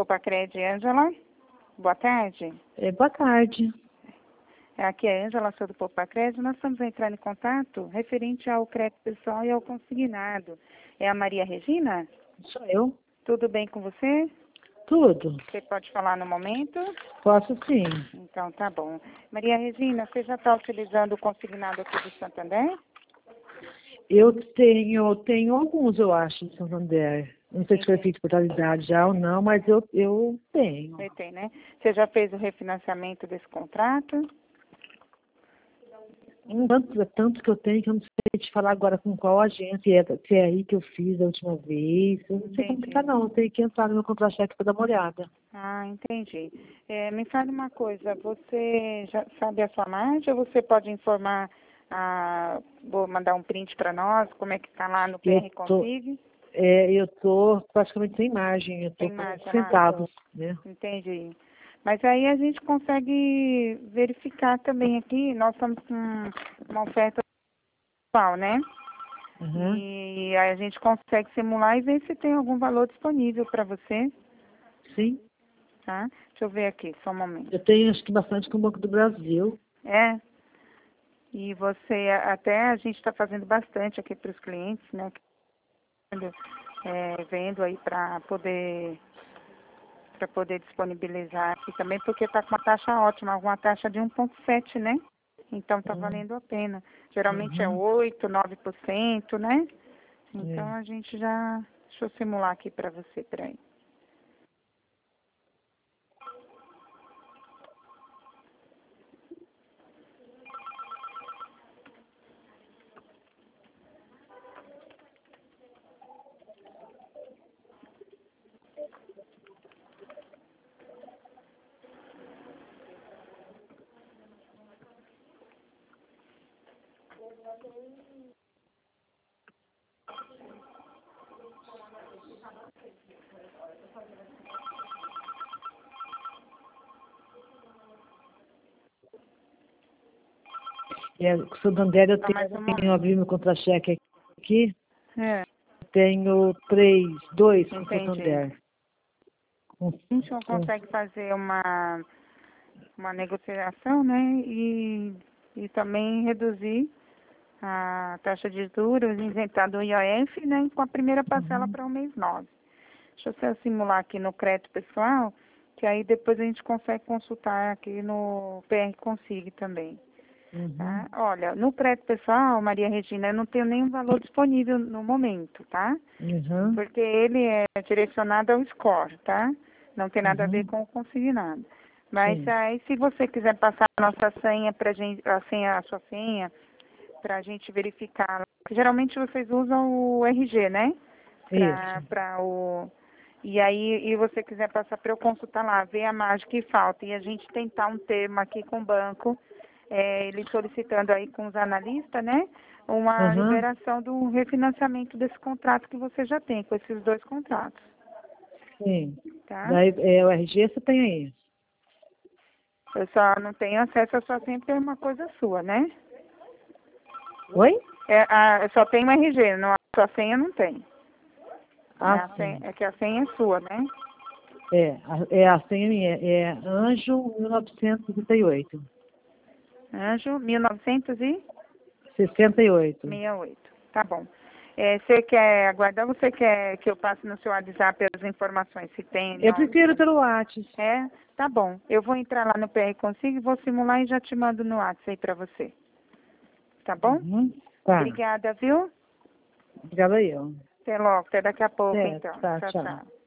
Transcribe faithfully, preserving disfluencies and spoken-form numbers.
Popacred, Ângela. Boa tarde. É, boa tarde. Aqui é a Ângela, sou do Popacred. Nós estamos entrando em contato referente ao crédito pessoal e ao consignado. É a Maria Regina? Sou eu. Tudo bem com você? Tudo. Você pode falar no momento? Posso sim. Então, tá bom. Maria Regina, você já está utilizando o consignado aqui do Santander? Eu tenho, tenho alguns, eu acho, de Santander. Não sei se foi feito totalidade já ou não, mas eu, eu tenho. Você tem, né? Você já fez o refinanciamento desse contrato? Um tanto, é tanto que eu tenho que eu não sei te falar agora com qual agência, é, se é aí que eu fiz a última vez. Eu não sei como Entendi. ficar não, eu tenho que entrar no meu contra-cheque para dar uma olhada. Ah, entendi. É, me fale uma coisa, você já sabe a sua margem ou você pode informar, a, vou mandar um print para nós, como é que está lá no P R Eu tô, Consigue? é, eu tô praticamente sem margem, eu tô Tem com margem lá? centavos, né? Entendi. Mas aí a gente consegue verificar também aqui, nós estamos com uma oferta atual, né? Uhum. E aí a gente consegue simular e ver se tem algum valor disponível para você, Sim. tá? Deixa eu ver aqui, só um momento. Eu tenho acho que bastante com o Banco do Brasil. É, e você, até a gente está fazendo bastante aqui para os clientes, né? É, vendo aí para poder para poder disponibilizar aqui também, porque está com uma taxa ótima, alguma taxa de um vírgula sete, né? Então está Hum. valendo a pena. Geralmente é Uhum. oito, nove por cento, né? Então É. a gente já... Deixa eu simular aqui para você, peraí. É, com o Santander eu Só mais um tenho, momento. tenho abri meu contra-cheque aqui, É, tenho três, dois com entendi. Santander. Com, A gente não com, consegue fazer uma, uma negociação, né? E, e também reduzir a taxa de juros, isentar do I O F, né? Com a primeira parcela uhum, para o mês nove. Deixa eu só simular aqui no crédito pessoal, que aí depois a gente consegue consultar aqui no P R Consigue também. uhum, Tá? Olha, no crédito pessoal, Maria Regina, eu não tenho nenhum valor disponível no momento, tá? uhum, Porque ele é direcionado ao score, tá? Não tem nada a ver uhum, com o consignado. Mas sim, aí, se você quiser passar a nossa senha pra gente, a senha, a sua senha, pra gente verificar. Geralmente vocês usam o R G, né? Pra, isso, pra o... E aí, e você quiser passar para eu consultar lá, ver a margem que falta e a gente tentar um termo aqui com o banco, é, ele solicitando aí com os analistas, né? Uma uhum, liberação do refinanciamento desse contrato que você já tem, com esses dois contratos, sim. tá? Daí, é, o R G você tem aí? Eu só não tenho acesso, eu só tenho que ter uma coisa sua, né? Oi? É, a, eu só tenho R G, não, a sua senha não tem. É, Ah, a senha, sim. é que a senha é sua, né? É, a, é a senha minha, é Anjo mil novecentos e sessenta e oito. Anjo, mil novecentos e sessenta e oito. sessenta e oito. Tá bom. É, você quer aguardar ou você quer que eu passe no seu WhatsApp as informações, se tem Eu nome? prefiro pelo WhatsApp. É? Tá bom. Eu vou entrar lá no P R Consigo, vou simular e já te mando no WhatsApp aí pra você. Tá bom? Uhum, tá. Obrigada, viu? Obrigada eu. Até logo, até daqui a pouco Certo, então. tá, Tchau, tchau. tchau.